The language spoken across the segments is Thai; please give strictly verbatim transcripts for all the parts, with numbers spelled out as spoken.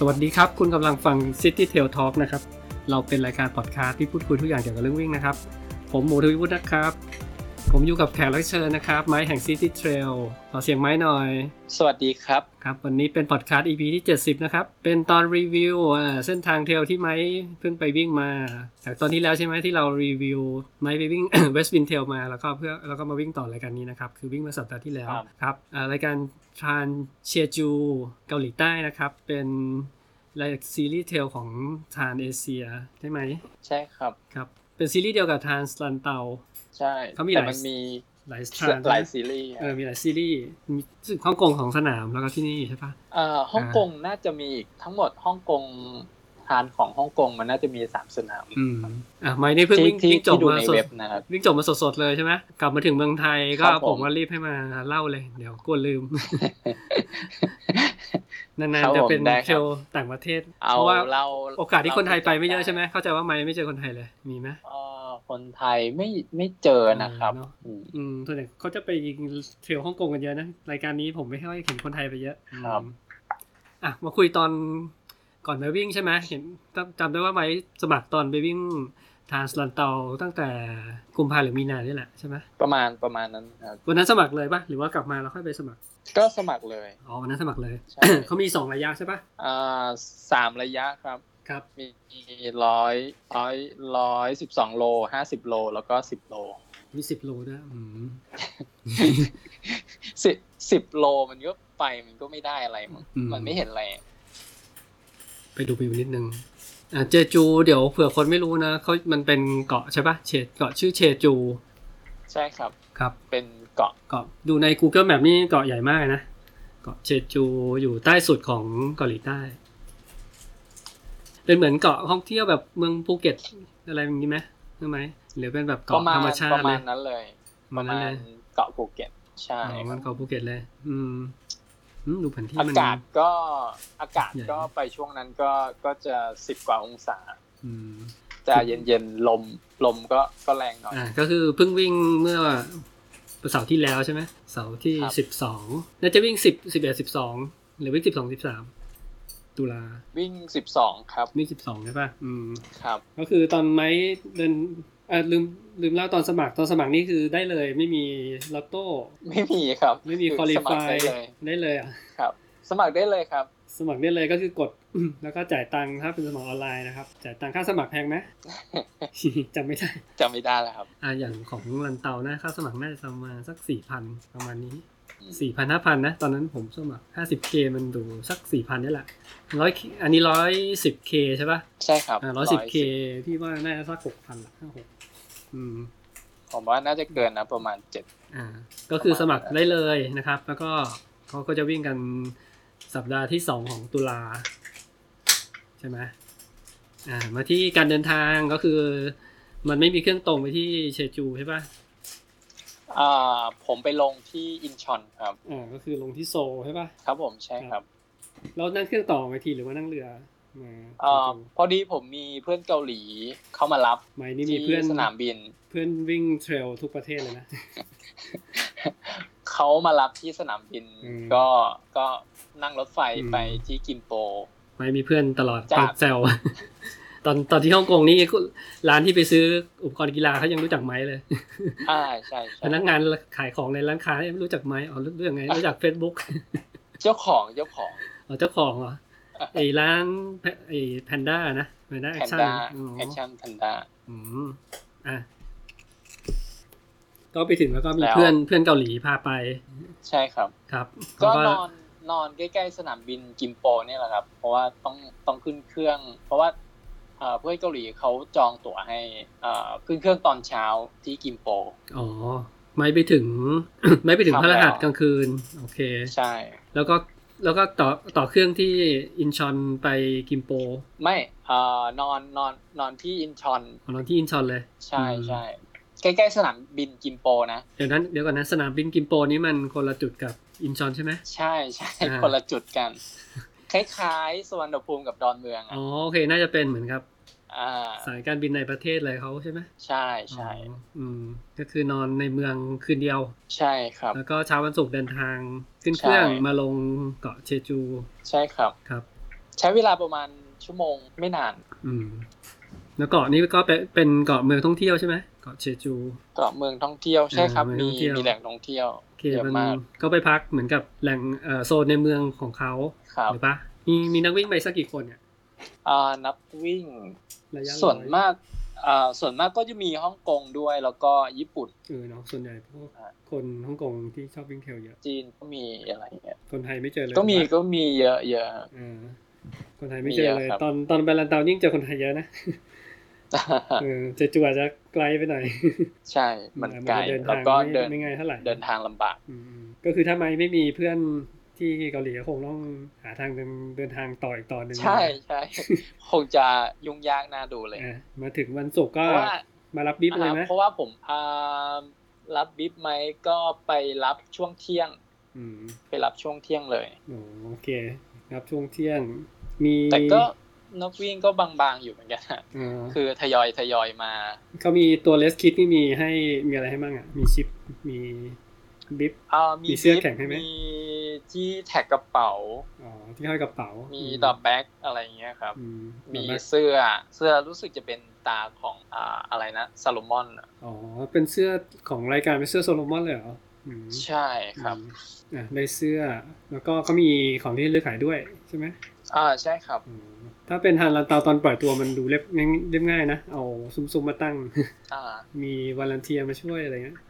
วัสดีครับคุณกำลังฟัง City Tail Talk นะครับเราเป็นรายการพอดคาสต์ที่พูดคุยทุกอย่างเกี่ยวกับเรื่องวิ่งนะครับผมหมูทวีวุฒินะครับผมอยู่กับแขกรับเชิญนะครับไม้แห่ง City Trail ขอเสียงไม้หน่อยสวัสดีครับครับวันนี้เป็นพอดคาสต์ อี พี ที่เจ็ดสิบนะครับเป็นตอนรีวิวอ่าเส้นทางเทรลที่ไม้เพิ่งไปวิ่งมาจากตอนที่แล้วใช่ไหมที่เรารีวิวไม้ไปวิ่ง West Wind Trail มาแล้วก็เพื่อแล้วก็มาวิ่งต่อรายการนี้นะครับคือวิ่งมาสัปดาห์ที่แล้วครับอ่ารายการทรานเชียจูเกาหลีใต้นะครับเป็นรายซีรีส์เทรลของทรานเอเชียใช่ไหมใช่ครับครับเป็นซีรีส์เดียวกับทรานสลันเตาใช่เขามีหลายมันมีหลายหลายซีรีส์เออมีหลายซีรีส์มีฮ่องกงของสนามแล้วก็ที่นี่ใช่ปะอ่าฮ่องกงน่าจะมีอีกทั้งหมดฮ่องกงทานของฮ่องกงมันน่าจะมีสามสนามอืมอ่ะไม่ได้เพิ่งวิ่งวิ่งจบมาสดนะครับวิ่งจบมาสดๆเลยใช่ไหมกลับมาถึงเมืองไทยก็ผมก็รีบให้มาเล่าเลยเดี๋ยวกลัวลืม นานๆจะเป็นเทรลต่างประเทศเพราะว่าโอกาสที่คนไทยไปไม่เยอะใช่ไหมเข้าใจว่าไม่ไม่เจอคนไทยเลยมีไหมคนไทยไม่ไม่เจอนะครับอืมส่วนใหญ่เขาจะไปยิงเทรลฮ่องกงกันเยอะนะรายการนี้ผมไม่ค่อยเห็นคนไทยไปเยอะครับอ่ะมาคุยตอนก่อนไปวิ่งใช่ไหมเห็นจำได้ว่าไว้สมัครตอนไปวิ่งทางสลันเตาตั้งแต่กุมภาพันธ์หรือมีนานี่แหละใช่ไหมประมาณประมาณนั้นครับวันนั้นสมัครเลยป่ะหรือว่ากลับมาแล้วค่อยไปสมัครก็สมัครเลยอ๋อวันนั้นสมัครเลย เขามีสองระยะใช่ป่ะอ่าสามระยะครับครับมีร้อยร้อยร้อยสิบสองโลห้าสิบโลแล้วก็สิบโลมีสิบโลด้วยอืมสิบสิบโลมันก็ไปมันก็ไม่ได้อะไรมั้งมันไม่เห็นอะไรไปดูวิวนิดนึงอ่าเจจูเดี๋ยวเผื่อคนไม่รู้นะเขามันเป็นเกาะใช่ป่ะเชเกาะชื่อเชจูใช่ครับครับเป็นเกาะเกาะดูใน Google Map นี่เกาะใหญ่มากนะเกาะเชจูอยู่ใต้สุดของเกาหลีใต้เป็นเหมือนเกาะท่องเที่ยวแบบเมืองภูเก็ตอะไรอย่างนี้ไหมใช่ไหมหรือเป็นแบบเกาะธรรมชาติประมาณนั้นเลยประมาณเกาะภูเก็ตใช่มันเกาะภูเก็ตเลยอืมดูแผนที่มันอากาศก็อากาศก็ไปช่วงนั้นก็ก็จะสิบกว่าองศาจะเย็นๆลมลมก็ก็แรงหน่อยอ่าก็คือเพิ่งวิ่งเมื่อเสาร์ที่แล้วใช่ไหมเสาร์ที่สิบสองน่าจะวิ่งสิบ สิบเอ็ด สิบสองหรือวิ่งสิบสอง สิบสามตุลาวิ่งสิบสองครับวิ่งสิบสองใช่ป่ะอืมครับก็คือตอนไม้เดินอ่าลืมลืมเล่าตอนสมัครตอนสมัครนี่คือได้เลยไม่มีลอตโต้ไม่มีครับไม่มีควอลิฟายได้เลยอ่ะครับสมัครได้เลยครับสมัครได้เลยก็คือกดแล้วก็จ่ายตังค์ถ้าเป็นสมัครออนไลน์นะครับจ่ายตังค่าสมัครแพงไหม จำไม่ได้จำไม่ได้แล้วครับอ่าอย่างของรันเตานะค่าสมัครน่าจะประมาณสัก สี่พัน ประมาณนี้ สี่พัน ห้าพัน นะตอนนั้นผมสมัคร ห้าสิบเค มันดูสัก สี่พัน นี่แหละหนึ่งร้อยอันนี้ หนึ่งร้อยสิบเค ใช่ป่ะใช่ครับอ่า หนึ่งร้อยสิบเค พี่ว่าน่าจะสัก หกพัน ละ ห้า หกอืมผมว่าน่าจะเกินนะประมาณเจ็ดอ่าก็คือสมัครได้เลยนะครับแล้วก็เขาก็จะวิ่งกันสัปดาห์ที่สองของตุลาใช่ไหมอ่ามาที่การเดินทางก็คือมันไม่มีเครื่องตรงไปที่เชจูใช่ป่ะอ่าผมไปลงที่อินชอนครับอ่าก็คือลงที่โซลใช่ป่ะครับผมใช่ครับแล้วนั่งเครื่องต่อไปทีหรือว่านั่งเรือมาอ่าพอดีผมมีเพื่อนเกาหลีเข้ามารับไม่นี่มีเพื่อนสนามบินเพื่อนวิ่งเทรลทุกประเทศเลยนะเขามารับที่สนามบินก็ก็นั่งรถไฟไปที่กิมโปไม่มีเพื่อนตลอดปักแซว ตอนตอนที่ฮ่องกงนี่ร้านที่ไปซื้ออุปกรณ์กีฬาเขายังรู้จักไม้เลยอ่าใช่พนักงานขายของในร้านค้าไม่รู้จักไม้อ๋อรู้ยังไงรู้จัก Facebook เจ้าของเจ้าของอ๋อเจ้าของเหรอไอ้ร้านไอ้แพนด้านะแพนด้าแอคชั่นแอคชั่นแพนด้าอืมอ่ะก็ไปถึงแล้วก็มีเพื่อนเพื่อนเกาหลีพาไปใช่ครับครับก็นอนนอนใกล้ๆสนามบินกิมโปนี่แหละครับเพราะว่าต้องต้องขึ้นเครื่องเพราะว่าเอ่อเพื่อนเกาหลีเขาจองตั๋วให้เอ่อขึ้นเครื่องตอนเช้าที่กิมโปอ๋อไม่ไปถึง ไม่ไปถึงพฤหัสกลางคืนโอเคใช่แล้วก็แล้วก็ต่อต่อเครื่องที่อินชอนไปกิมโปไม่เอ่อนอนนอนนอนที่อินชอนนอนที่อินชอนเลยใช่ใช่ใกล้ๆสนามบินกิมโปนะเดี๋ยวนั้นเดี๋ยวก่อนนะสนามบินกิมโปนี้มันคนละจุดกับอินชอนใช่ไหมใช่ใช่คนละจุดกันคล้ายๆสุวรรณภูมิกับดอนเมืองอ๋อโอเคน่าจะเป็นเหมือนครับอ่าสายการบินในประเทศอะไรเขาใช่ไหมใช่ใช่อืมก็คือนอนในเมืองคืนเดียวใช่ครับแล้วก็เช้าวันศุกร์เดินทางขึ้นเครื่องมาลงเกาะเชจูใช่ครับครับใช้เวลาประมาณชั่วโมงไม่นานอืมแล้วเกาะนี้ก็เป็นเกาะเมืองท่องเที่ยวใช่ไหมเกาะเชจูเกาะเมืองท่องเที่ยวใช่ครับมีมีแหล่งท่องเที่ยวเยอะมากก็ไปพักเหมือนกับแหล่งโซนในเมืองของเขาหรือปะมีมีนักวิ่งไปสักกี่คนเนี่ยอ่านักวิ่งส่วนมากอ่าส่วนมากก็จะมีฮ่องกงด้วยแล้วก็ญี่ปุ่นเออเนาะส่วนใหญ่พวกคนฮ่องกงที่ชอบวิ่งเทรลเยอะจีนก็มีอะไรเงี้ยคนไทยไม่เจอเลยก็มีก็มีเยอะเยอะคนไทยไม่เจอเลยตอนตอนไปลันเตายิ่งเจอคนไทยเยอะนะเออเจจูอาจจะไกลไปหน่อยใช่มันไกลแล้วก็เดินไม่ง่ายเท่าไหร่เดินทางลำบากก็คือถ้าไม่ไม่มีเพื่อนที่เกาหลีก็คงต้องหาทางเดินเดินทางต่ออีกต่อนึงใช่ใช่คงจะยุ่งยากน่าดูเลยมาถึงวันศุกร์ก็มารับบิ๊บเลยไหมเพราะว่าผมรับบิ๊บไหมก็ไปรับช่วงเที่ยงไปรับช่วงเที่ยงเลยโอเครับช่วงเที่ยงมีแต่ก็นักวิ่งก็บางๆอยู่เหมือนกันคือทยอยทยอยมาเขามีตัวเลสคิดที่มีให้มีอะไรให้บ้างอ่ะมีชิปมีบิ๊บมีเสื้อแข่งให้ไหมมีที่แท็กกระเป๋าอ๋อที่ห้อยกระเป๋ามีดอปแบ็กอะไรเงี้ยครับมีเสื้อเสื้อรู้สึกจะเป็นตาของอ่าอะไรนะซาโลมอนอ๋อเป็นเสื้อของรายการเป็นเสื้อซาโลมอนเลยเหรอใช่ครับอ่ะได้เสื้อแล้วก็เขามีของที่เลือกขายด้วยใช่ไหมอ่าใช่ครับถ้าเป็นฮานลันเตาตอนปล่อยตัวมันดูเรียบเรียบง่ายนะเอาซุ้มๆมาตั้งมีวอลันเทียร์มาช่วยอะไรเงี้ย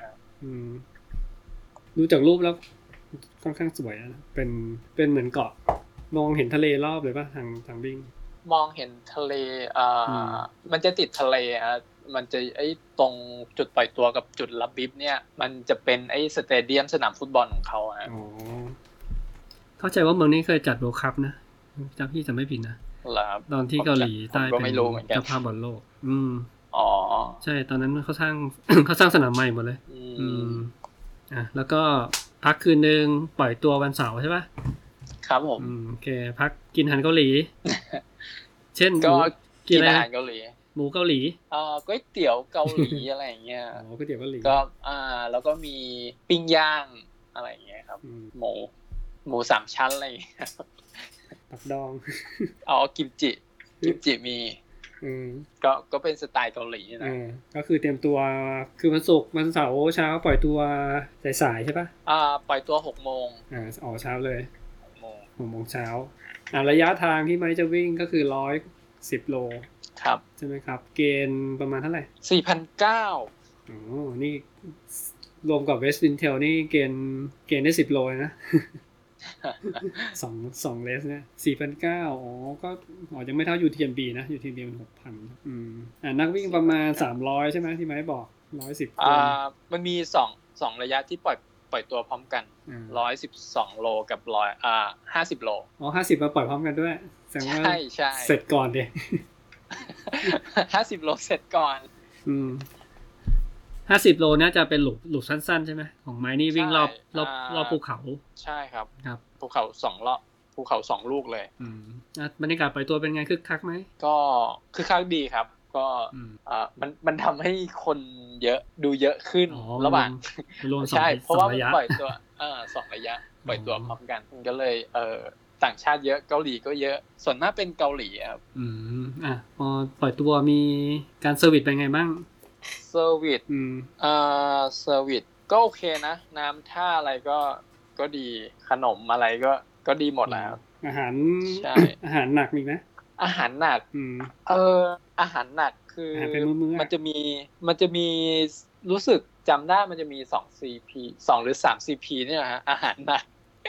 ดูจากรูปแล้วค่อนข้างสวยนะเป็นเป็นเหมือนเกาะมองเห็นทะเลรอบเลยป่ะทางทางวิ่งมองเห็นทะเลอ่ามันจะติดทะเลอ่ะมันจะไอ้ตรงจุดปล่อยตัวกับจุดรับบิ๊บเนี่ยมันจะเป็นไอ้สเตเดียมสนามฟุตบอลของเขาฮะอ๋อเข้าใจว่าเมืองนี้เคยจัดเวิลด์คัพนะจำพี่จำไม่ผิดนะตอนที่เกาหลีใต้เป็นเจ้าภาพบอลโลกอืมอ๋อใช่ตอนนั้นเขาสร้างเขาสร้างสนามใหม่หมดเลยอืมอ่ะแล้วก็พักคืนนึงปล่อยตัววันเสาร์ใช่ป่ะครับผมโอเคพักกินอาหารเกาหลีเช่นก็กินอาหารเกาหลีหมูเกาหลีอ่าก๋วยเตี๋ยวเกาหลีอะไรอย่างเงี้ยอ๋อก๋วยเตี๋ยวเกาหลีก็อ่าแล้วก็มีปิ้งย่างอะไรอย่างเงี้ยครับหมูหมูสามชั้นอะไรอย่างเงี้ยปักดองอ๋อกิมจิกิมจิมีก็ก็เป็นสไตล์เกาหลีนะก็คือเตรียมตัวคือวันศุกร์วันเสาร์เช้าปล่อยตัวสายๆใช่ปะอ่าปล่อยตัวหกโมงอ่าอ๋อเช้าเลยหกโมงหกโมงเช้าอ่าระยะทางที่ไม้จะวิ่งก็คือร้อยสิบโลครับใช่ไหมครับเกณฑ์ประมาณเท่าไหร่สี่พันเก้าอ๋อนี่รวมกับเวสต์วินเทลนี่เกณฑ์เกณฑ์ได้สิบโลนะสองสองเลสเนี่ยสี่พันเก้าอ๋อก็อ๋อยังไม่เท่า ยู ที เอ็ม บี นะ ยู ที เอ็ม บี มัน หกพัน อืมอ่านักวิ่งประมาณสามร้อยใช่ไหมที่ไม้บอกหนึ่งร้อยสิบคนอ่ามันมีสองสองระยะที่ปล่อยปล่อยตัวพร้อมกันหนึ่งร้อยสิบสองโลกับหนึ่งร้อยอ่าห้าสิบโลอ๋อห้าสิบมาปล่อยพร้อมกันด้วยแสดงว่าใช่ใช่เสร็จก่อนดิห้าสิบโลเสร็จก่อนอืมห้าสิบโลเนี่ยจะเป็นหลุมหลุมสั้นๆใช่ไหมของไม้นี่วิ่งรอบรอบรอบภูเขาใช่ครับครับภูเขาสองรอบภูเขาสองลูกเลยอืมบรรยากาศปล่อยตัวเป็นไงคึกคักไหมก็คึกคักดีครับก็อ่ามันมันทำให้คนเยอะดูเยอะขึ้นระหว่างใช่เพราะว่ามันปล่อยตัวเออสองระยะปล่อยตัวพร้อมกันก็เลยเออต่างชาติเยอะเกาหลีก็เยอะส่วนมากเป็นเกาหลีครับอืมอ่ะพอปล่อยตัวมีการเซอร์วิสเป็นไงบ้างเซอร์วิสอืมอ่าเซอร์วิสก็โอเคนะน้ำท่าอะไรก็ก็ดีขนมอะไรก็ก็ดีหมดแล้วอาหารใช่อาหารหนักมีไหมอาหารหนักอืมเอออาหารหนักคือมันจะมีมันจะมีรู้สึกจำได้มันจะมีสอง ซี พี สองหรือสาม ซี พี เนี่ยฮะอาหารหนัก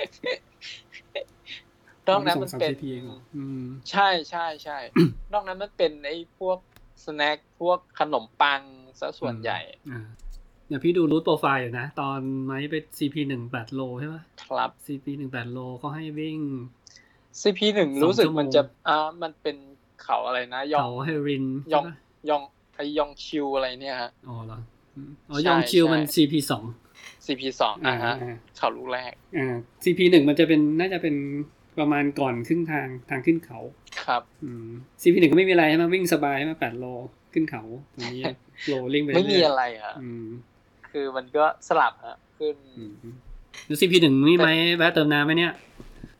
นอกนั้นมันเป็นใช่ใช่ใช่นอกนั้นมันเป็นไอ้พวกสแน็คพวกขนมปังซะส่วนใหญ่เนี่ยพี่ดูรูทโปรไฟล์อยู่นะตอนไม้ไป ซี พี หนึ่งแปดโลใช่ไหมครับซี พี หนึ่งแปดโลก็ให้วิ่งซี พี หนึ่งรู้สึกมันจะอ่ามันเป็นเขาอะไรนะยองเขาเฮรินยองยองไอยองชิวอะไรเนี่ยฮะอ๋อเหรออ๋อยองชิวมัน ซี พี สองซี พี สองอ่าฮะเขาลูกแรกอ่า ซี พี หนึ่งมันจะเป็นน่าจะเป็นประมาณก่อนครึ่งทางทางขึ้นเขาครับอืม ซี พี หนึ่งก็ไม่มีอะไรใช่มั้ยวิ่งสบายมาแปดโลขึ้นเขาตรงนี้โลลิ่งไปไม่มีอะไรอ่ะอืมคือมันก็สลับฮะขึ้นแล้ว ซี พี หนึ่ง มีมั้ยแวะเติมน้ำมั้ยเนี่ย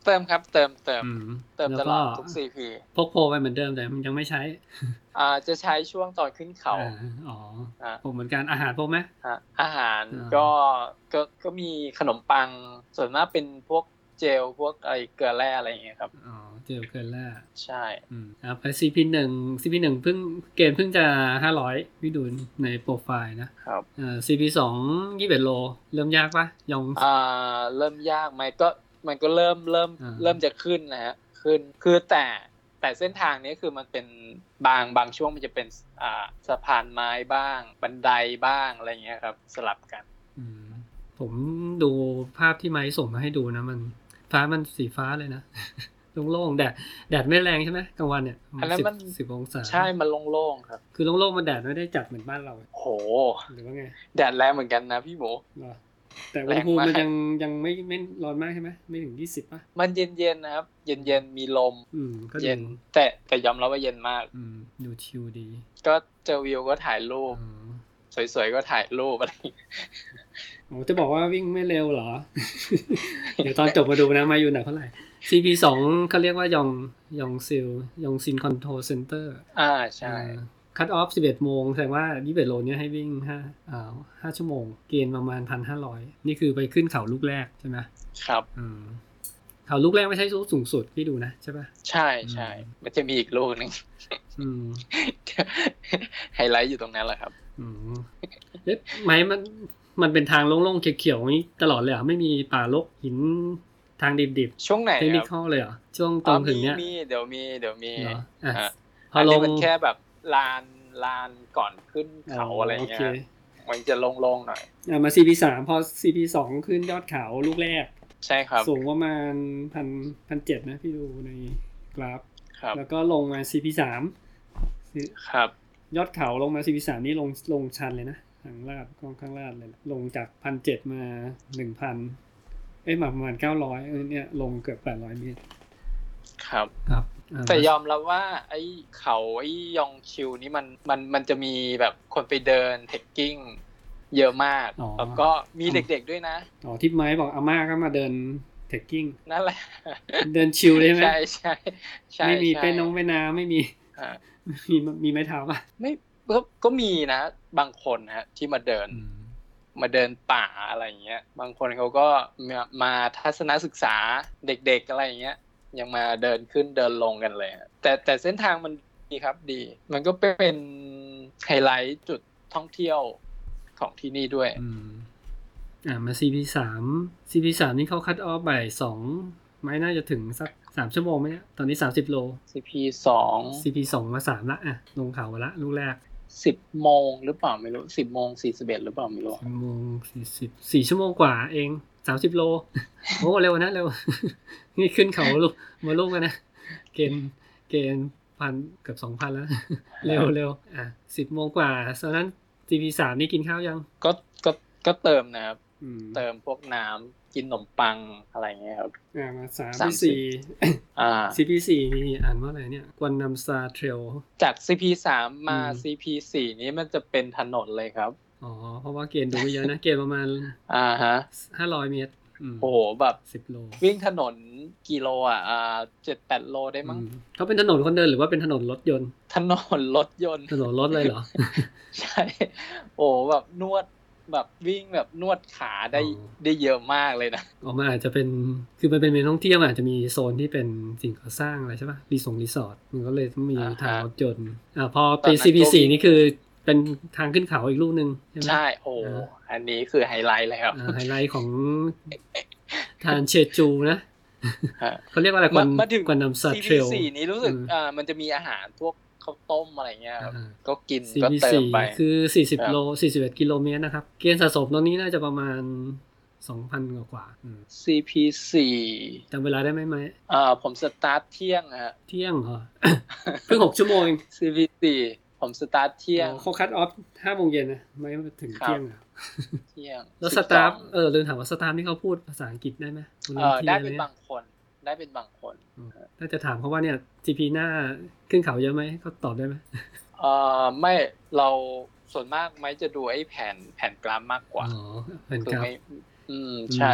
เติมครับเติมเติมเติมตลอดทุก ซี พีพกโพลไปเหมือนเดิมแต่มันยังไม่ใช้อ่าจะใช้ช่วงตอนขึ้นเขาอ๋อผมเหมือนกันอาหารพกไหมอาหารก็ก็ก็มีขนมปังส่วนมากเป็นพวกเจลพวกอะไรเกลือแร่อะไรอย่างเงี้ยครับอ๋อเจลเกลือแร่ใช่อืมครับไป ซี พี หนึ่ง ซี พี หนึ่งเพิ่งเกณฑ์เพิ่งจะห้าร้อยพี่ดูในโปรไฟล์นะครับอ่า ซี พี สอง ยี่สิบเอ็ดโลเริ่มยากปะยองอ่าเริ่มยากไหมก็มันก็เริ่มเริ่มเริ่มจะขึ้นนะฮะขึ้นคือแต่แต่เส้นทางนี้คือมันเป็นบางบางช่วงมันจะเป็นอ่าสะพานไม้บ้างบันไดบ้างอะไรเงี้ยครับสลับกันอืมผมดูภาพที่ไม้ส่งมาให้ดูนะมันฟ้ามันสีฟ้าเลยนะโล่งๆแดดแดดไม่แรงใช่ไหมกลางวันเนี่ยอันนั้นมันสิบองศาใช่มันโล่งๆครับคือโล่งๆมันแดดไม่ได้จัดเหมือนบ้านเราโหหรือว่าไงแดดแรงเหมือนกันนะพี่หมูแต่อุณหภูมิมันยังยังไม่ไม่ร้อนมากใช่ไหมไม่ถึงยี่สิบป่ะมันเย็นๆนะครับเย็นๆมีลมอืมก็เย็นแต่แต่ยอมรับว่าเย็นมากอืมดูชิลดีก็เจอวิวก็ถ่ายรูปสวยๆก็ถ่ายรูปอะไรโอ้จะบอกว่าวิ่งไม่เร็วเหรอ เดี๋ยวตอนจบมาดูนะมาอยู่ไหนเท่าไหร่ ซี พี สอง เขาเรียกว่ายองยองซิลยองซินคอนโทรลเซ็นเตอร์อ่าใช่คัทออฟสิบเอ็ดโมงแสดงว่ายี่สิบเอ็ดโลเนี่ยให้วิ่งห้าอ่าห้าชั่วโมงเกณฑ์ประมาณ หนึ่งพันห้าร้อย นี่คือไปขึ้นเขาลูกแรกใช่ไหมครับอืมเขาลูกแรกไม่ใช่ลูกสูงสุดพี่ดูนะใช่ป่ะใช่ใช่มันจะมีอีกลูกนึงอืมไฮไลท์อยู่ตรงนั้นแหละครับอืมเอ๊ะไม้มันมันเป็นทางโล่งๆเขียวๆนี้ตลอดเลยเหรอไม่มีป่ารกหินทางดิบๆช่วงไหนเทคนิคเลยเหรอช่วงตรงถึงเนี้ยมีเดี๋ยวมีเดี๋ยวมีอ่ะพอลงมันแค่แบบลานลานก่อนขึ้นเขาอะไรเงี้ยมันจะโล่งๆหน่อยอ่ะมา ซี พี สาม พอ ซี พี สอง ขึ้นยอดเขาลูกแรกใช่ครับสูงประมาณ หนึ่งพัน หนึ่งพันเจ็ดร้อย นะพี่ดูในกราฟแล้วก็ลงมา ซี พี สามครับยอดเขาลงมา ซี พี สาม นี่ลงลงชันเลยนะทางลาดกองข้างลาดเลยลงจาก หนึ่งพันเจ็ดร้อย มา หนึ่งพัน เอ้ยมาประมาณเก้าร้อยเออเนี่ยลงเกือบแปดร้อยเมตรครับครับแต่ยอมรับว่าไอ้เขาไอ้ยองชิวนี่มันมันมันจะมีแบบคนไปเดินเทคกิ้งเยอะมากแล้วก็มีเด็กๆด้วยนะอ๋อทิปไม้บอกอาม่าก็มาเดินเทคกิ้งนั่นแหละเดินชิวเลยใช่ไหมใช่ใช่ใช่ไม่มีเป็นน้องเป็นน้ำไม่มีมีมีไม้เท้าป่ะไม่ก็ก็มีนะบางคนฮะที่มาเดินมาเดินป่าอะไรอย่างเงี้ยบางคนเขาก็มามาทัศนศึกษาเด็กๆอะไรอย่างเงี้ยยังมาเดินขึ้นเดินลงกันเลยแต่แต่เส้นทางมันดีครับดีมันก็เป็นไฮไลท์จุดท่องเที่ยวของที่นี่ด้วยอืมอ่ามา ซี พี สาม ซี พี สามนี่เขาคัทออฟบ่ายสองไม่น่าจะถึงสักสามชั่วโมงมั้ยเนี่ยตอนนี้สามสิบโลซี พี สองซี พี สองมาสามละอ่ะลงเขาละลูกแรกสิบโมงหรือเปล่าไม่รู้ สิบโมงสี่สิบเอ็ดหรือเปล่าไม่รู้สิบโมงสี่สิบ สี่ชั่วโมงกว่าเองสามสิบโลโอ้เร็วนะเร็วนี่ขึ้นเขาลูกมาลูกกันนะเกณฑ์เกณฑ์พันเกือบ สองพัน แล้วเร็วเร็วอ่ะสิบโมงกว่าฉะนั้น ซี พี สามนี่กินข้าวยังก็ก็ก็เติมนะครับเติมพวกน้ำกินขนมปังอะไรเงี้ยครับอ่ามาสาม สี่อ่า ซี พี สี่นี่อ่านว่าอะไรเนี่ยกวนนัมซาเทรลจาก ซี พี สาม มา ซี พี สี่ นี้มันจะเป็นถนนเลยครับอ๋อเพราะว่าเกณฑ์ดูเยอะนะเกณฑ์ประมาณอ่าฮะห้าร้อยเมตรโอ้โหแบบสิบโลวิ่งถนนกิโลอ่ะอ่า เจ็ดแปด โลได้มั้งเขาเป็นถนนคนเดินหรือว่าเป็นถนนรถยนต์ถนนรถยนต์ถนนรถเลยเหรอใช่โอ้แบบนวดแบบวิ่งแบบนวดขาได้ได้เยอะมากเลยนะออกมาอาจจะเป็นคือมันเป็นเมืองท่องเที่ยวอาจจะมีโซนที่เป็นสิ่งก่อสร้างอะไรใช่ป่ะรีสอร์ทรีสอร์ทมันก็เลยต้องมีทางรถยนต์อ่าพอไป ซี พี สี่ นี่คือเป็นทางขึ้นเขาอีกลูกนึงใช่ไหมใช่โอ้อันนี้คือไฮไลท์เลยครับไฮไลท์ของทานเชจูนะเขาเรียกว่าอะไรกวนกวนนัมซาเทรลซี พี สี่ นี้รู้สึกอ่ามันจะมีอาหารพวกข้าวต้มอะไรเงี้ยก็กินก็เติมไปคือสี่สิบโลสี่สิบเอ็ดกิโลเมตรนะครับเกณฑ์สะสมตอนนี้น่าจะประมาณ สองพัน กว่ากว่าซี พี สี่จำเวลาได้ไหมไหมอ่าผมสตาร์ทเที่ยงฮะเที่ยงเหรอเพิ่งหกชั่วโมงซี พี สี่ ผมสตาร์ทเที่ยงเขาคัทออฟ ห้าโมงเย็นนะไม่ถึงเที่ยงอ่ะเที่ยงแล้วสตาฟเออลืมถามว่าสตาฟนี่เขาพูดภาษาอังกฤษได้ไหมเออได้เป็นบางคนได้เป็นบางคนถ้าจะถามเขาว่าเนี่ย จี พี หน้าขึ้นเขาเยอะไหมเขาตอบได้ไหมเออไม่เราส่วนมากไม่จะดูไอ้แผ่นแผ่นกราฟมากกว่าอ๋อแผ่นกราฟอืมใช่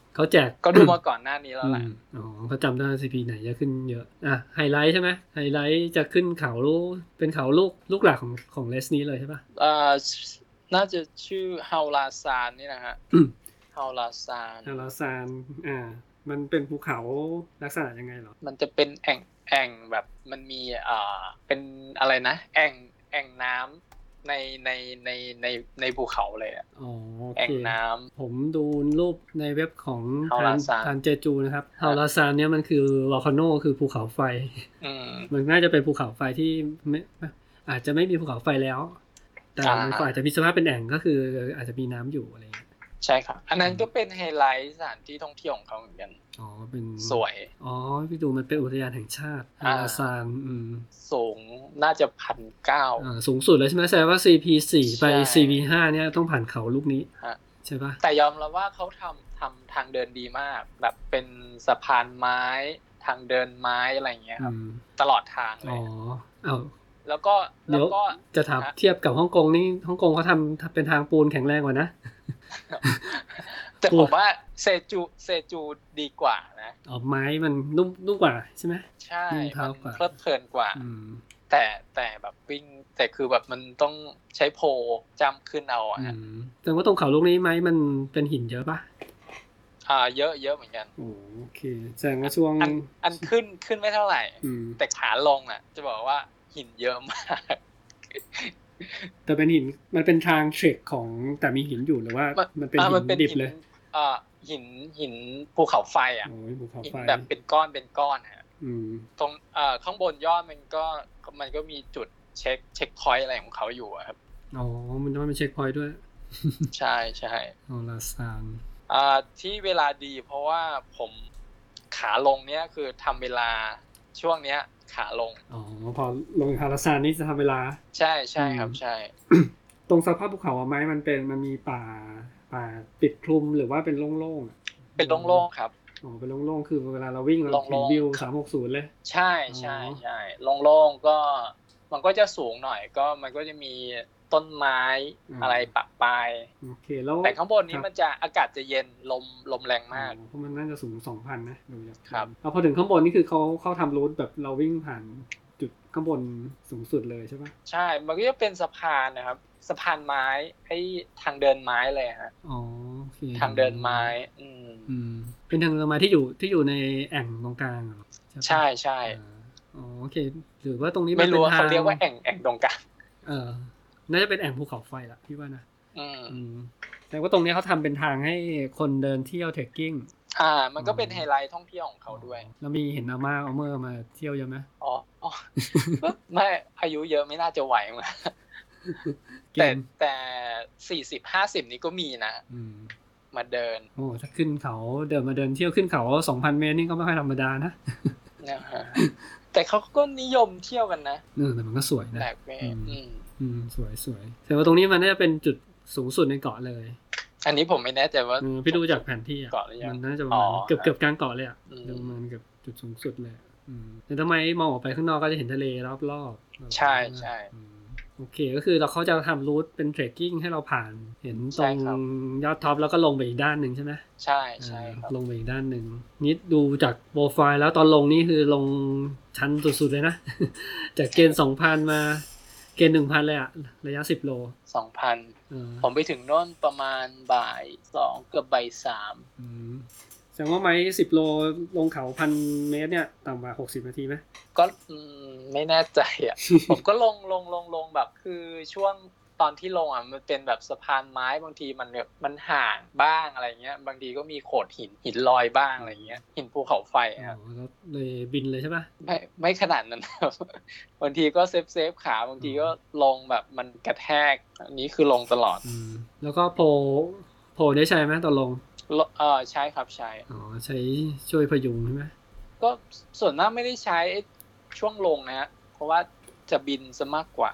เขาแจกก็ดูมาก่อนหน้านี้แล้วแหละอ๋อเขาจำได้ ซี พี ไหนจะขึ้นเยอะอ่ะไฮไลท์ใช่ไหมไฮไลท์จะขึ้นเขาเป็นเขาลูกลูกหลักของของเลสนี้เลยใช่ปะอ่าน่าจะชื่อฮาวลาซานนี่นะฮะฮาวลาซานฮาวลาซานอ่ามันเป็นภูเขาลักษณะยังไงหรอมันจะเป็นแอ่งแอ่งแบบมันมีอ่าเป็นอะไรนะแอ่งแอ่งน้ำในในในในในภูเขาเลยอ่ะอ๋อแอ่งน้ำผมดูรูปในเว็บของทานทานเจจูนะครับฮาวลาซานเนี่ยมันคือวอลคาโนคือภูเขาไฟมันน่าจะเป็นภูเขาไฟที่ไม่อาจจะไม่มีภูเขาไฟแล้วแต่มันก็อาจจะมีสภาพเป็นแอ่งก็คืออาจจะมีน้ำอยู่อะไรอย่างเงี้ยใช่ครับอันนั้นก็เป็นไฮไลท์สถานที่ท่องเที่ยวของเขาเหมือนกันอ๋อเป็นสวยอ๋อพี่ดูมันเป็นอุทยานแห่งชาติฮาวลาซานอืมสูงน่าจะพันเก้าอ่าสูงสุดเลยใช่ไหมแสดงว่า ซี พี สี่ ไป ซี พี ห้า เนี่ยต้องผ่านเขาลูกนี้ใช่ปะแต่ยอมรับว่าเขาทำทำทางเดินดีมากแบบเป็นสะพานไม้ทางเดินไม้อะไรเงี้ยครับตลอดทางเลยอ๋ออ้าวแล้วก็แล้วก็จะถามเทียบกับฮ่องกงนี่ฮ่องกงเขาทำเป็นทางปูนแข็งแรงกว่านะแต่ผมว่าเซจูเซจูดีกว่านะอ๋อไม้มันนุ่มนุ่มกว่าใช่ไหมใช่มันเพลิดเพลินกว่าแต่แต่แบบวิ่งแต่คือแบบมันต้องใช้โพจำขึ้นเอาอะแต่ว่าตรงเขาลูกนี้ไม้มันเป็นหินเยอะปะอ่าเยอะเยอะเหมือนกันโอเคแสดงว่าช่วงอันขึ้นขึ้นไม่เท่าไหร่แต่ขาลงอ่ะจะบอกว่าหินเยอะมากแต่เป็นหินมันเป็นทางเทรคของแต่มีหินอยู่หรือว่ามันเป็นหินดิบเลยอ่าหินหินภูเขาไฟอ่ะหินแบบเป็นก้อนเป็นก้อนฮะตรงอ่าข้างบนยอดมันก็มันก็มีจุดเช็คเช็คพอยต์อะไรของเขาอยู่ครับอ๋อมันต้องมีเช็คพอยต์ด้วยใช่ใช่อ๋อลาซานอ่าที่เวลาดีเพราะว่าผมขาลงเนี้ยคือทำเวลาช่วงเนี้ยขาลงอ๋อพอลงฮาราซานนี่จะทำเวลาใช่ใช่ครับใช่ตรงสภาพภูเขาไหมมันเป็นมันมีป่าป่าปิดคลุมหรือว่าเป็นโล่งๆเป็นโล่งๆครับอ๋อเป็นโล่งๆคือเวลาเราวิ่งเราเห็นวิวสามหกศูนย์เลยใช่ใช่ใช่โล่งๆก็มันก็จะสูงหน่อยก็มันก็จะมีต้นไม้อะไรปะปายโอเคแล้วแต่ข้างบนนี้มันจะอากาศจะเย็นลมลมแรงมากเพราะมันน่าจะสูง สองพัน นะดูครับแล้วพอถึงข้างบนนี่คือเขาเขาทำรูทแบบเราวิ่งผ่านจุดข้างบนสูงสุดเลยใช่ปะใช่มันก็จะเป็นสะพานนะครับสะพานไม้ไอ้ทางเดินไม้เลยฮะอ๋อโอเคทางเดินไม้อืมอืมเป็นทางเดินไม้ที่อยู่ที่อยู่ในแอ่งตรงกลางใช่ใช่อ๋อโอเคหรือว่าตรงนี้ไม่รู้ว่าเขาเรียกว่าแอ่งแอ่งตรงกลางเออน่าจะเป็นแอ่งภูเขาไฟละพี่ว่านะอืมแต่ว่าตรงนี้เขาทำเป็นทางให้คนเดินเที่ยวเทรคกิ้งอ่ามันก็เป็นไฮไลท์ท่องเที่ยวของเขาด้วยแล้วมีเห็นอาม่าเอาเมอร์มาเที่ยวเยอะไหมอ๋ออ๋อไม่อายุเยอะไม่น่าจะไหวมั้งแต่แต่สี่สิบห้าสิบนี้ก็มีนะมาเดินโอ้ถ้าขึ้นเขาเดินมาเดินเที่ยวขึ้นเขาสองพันเมตรนี่ก็ไม่ค่อยธรรมดานะแต่เขาก็นิยมเที่ยวกันนะเออแต่มันก็สวยนะแปลกแม่อืมสวยสวยแต่ว่าตรงนี้มันน่าจะเป็นจุดสูงสุดในเกาะเลยอันนี้ผมไม่แน่ใจว่าพี่ดูจากแผนที่อ่ะมันน่าจะประมาณเกือบเกือบกลางเกาะเลยอ่ะประมาณเกือบจุดสูงสุดเลยแต่ทำไมมองออกไปข้างนอกก็จะเห็นทะเลรอบๆใช่ใช่โอเคก็คือเราเขาจะทำรูทเป็นเทรคกิ้งให้เราผ่านเห็นตรงยอดท็อปแล้วก็ลงไปอีกด้านหนึ่งใช่ไหมใช่ใช่ครับลงไปอีกด้านหนึ่งนี่ดูจากโปรไฟล์แล้วตอนลงนี่คือลงชันสุดๆเลยนะจากเกณฑ์ สองพัน มาเกณฑ์ หนึ่งพัน เลยอะระยะสิบโลสองพัน ผมไปถึงโน่นประมาณบ่ายสองเกือบบ่ายสามอืมแสดงว่าไหมสิบโลลงเขาพันเมตรเนี่ยต่ำกว่าหกสิบนาทีไหมก็ไม่แน่ใจอ่ะ ผมก็ลงลงลงลงแบบคือช่วงตอนที่ลงอ่ะมันเป็นแบบสะพานไม้บางทีมันแบบมันห่างบ้างอะไรเงี้ยบางทีก็มีโขดหินหินลอยบ้างอะไรเงี้ยหินภูเขาไฟครับแล้วเลยบินเลยใช่ปะไม่ไม่ขนาดนั้นครับบางทีก็เซฟเซฟขาบางทีก็ลงแบบมันกระแทกอันนี้คือลงตลอดแล้วก็โพโพได้ใช้ไหมตอนลงเออใช้ครับใช้อ๋อใช้ช่วยพยุงใช่ไหมก็ส่วนมากไม่ได้ใช้ช่วงลงนะฮะเพราะว่าจะบินซะมากกว่า